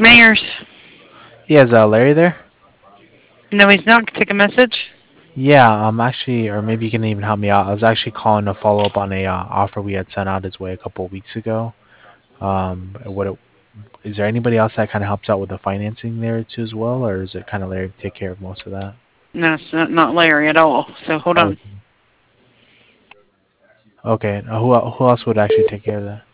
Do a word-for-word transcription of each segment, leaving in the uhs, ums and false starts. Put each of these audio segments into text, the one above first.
Mayors. Yeah, is uh, Larry there? No, he's not. Take a message. Yeah, um, actually, or maybe you can even help me out. I was actually calling to follow up on a uh, offer we had sent out his way a couple of weeks ago. Um, what it, is there anybody else that kind of helps out with the financing there too as well, or is it kind of Larry take care of most of that? No, it's not, not Larry at all. So hold Oh, on. it's- okay. Uh, who el- who else would actually take care of that?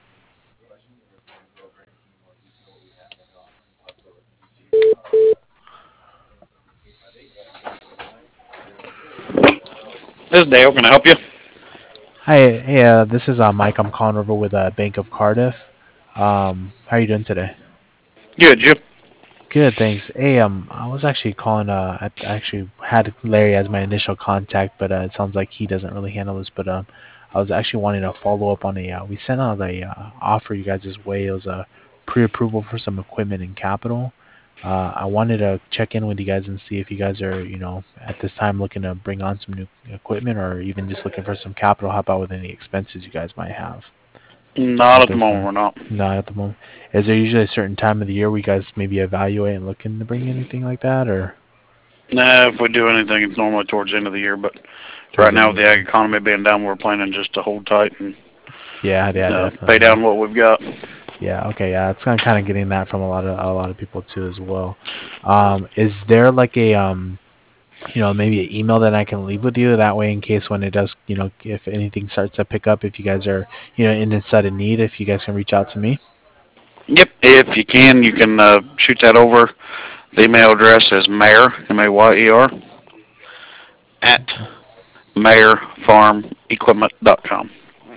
This is Dale. Can I help you? Hi, hey, uh, this is uh, Mike. I'm calling over with uh, Bank of Cardiff. Um, how are you doing today? Good, you? Good, thanks. Hey, um, I was actually calling. Uh, I I actually had Larry as my initial contact, but uh, it sounds like he doesn't really handle this. But um, I was actually wanting to follow up on a. Uh, we sent out a uh, offer you guys' way. It was a pre-approval for some equipment and capital. Uh, I wanted to check in with you guys and see if you guys are, you know, at this time looking to bring on some new equipment or even just looking for some capital. How about with any expenses you guys might have Not at at the this moment. time? We're not. Not at the moment. Is there usually a certain time of the year where you guys maybe evaluate and looking to bring anything like that, or Nah, if we do anything, it's normally towards the end of the year. But towards right the end now, of with the the ag year? economy being down, we're planning just to hold tight and Yeah, yeah, uh, pay definitely. down what we've got. Yeah, okay, yeah, it's kind of kind of getting that from a lot of a lot of people too as well. Um, is there like a um, you know, maybe an email that I can leave with you that way in case when it does, you know, if anything starts to pick up, if you guys are, you know, in inside of need, if you guys can reach out to me. Yep. If you can, you can uh, shoot that over. The email address is mayor, M A Y E R, at mayor farm equipment dot com.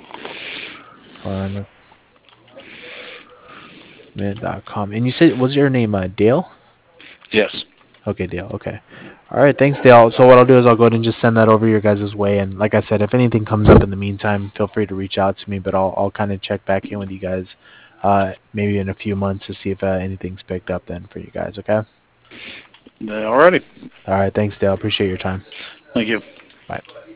farm dot com. And you said was your name uh, Dale? Yes. Okay, Dale. Okay. All right. Thanks, Dale. So what I'll do is I'll go ahead and just send that over your guys' way. And like I said, if anything comes up in the meantime, feel free to reach out to me. But I'll I'll kind of check back in with you guys, uh, maybe in a few months to see if uh, anything's picked up then for you guys. Okay. All Alrighty. right. Thanks, Dale. Appreciate your time. Thank you. Bye.